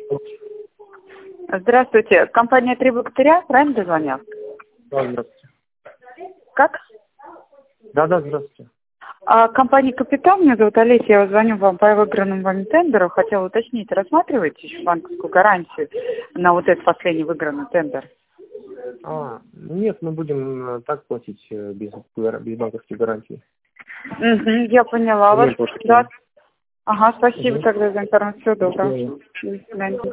Здравствуйте. Компания «Три богатыря», правильно дозвонил? Да, здравствуйте. Как? Да, здравствуйте. Компания «Капитал», меня зовут Олеся, я звоню вам по выигранному вами тендеру. Хотела уточнить, рассматриваете еще банковскую гарантию на вот этот последний выигранный тендер? Нет, мы будем так платить без банковских гарантий. Я поняла вас. Нет, просто- Да. Ага, спасибо Мгм. тогда за информацию. Всего доброго. До свидания. До свидания.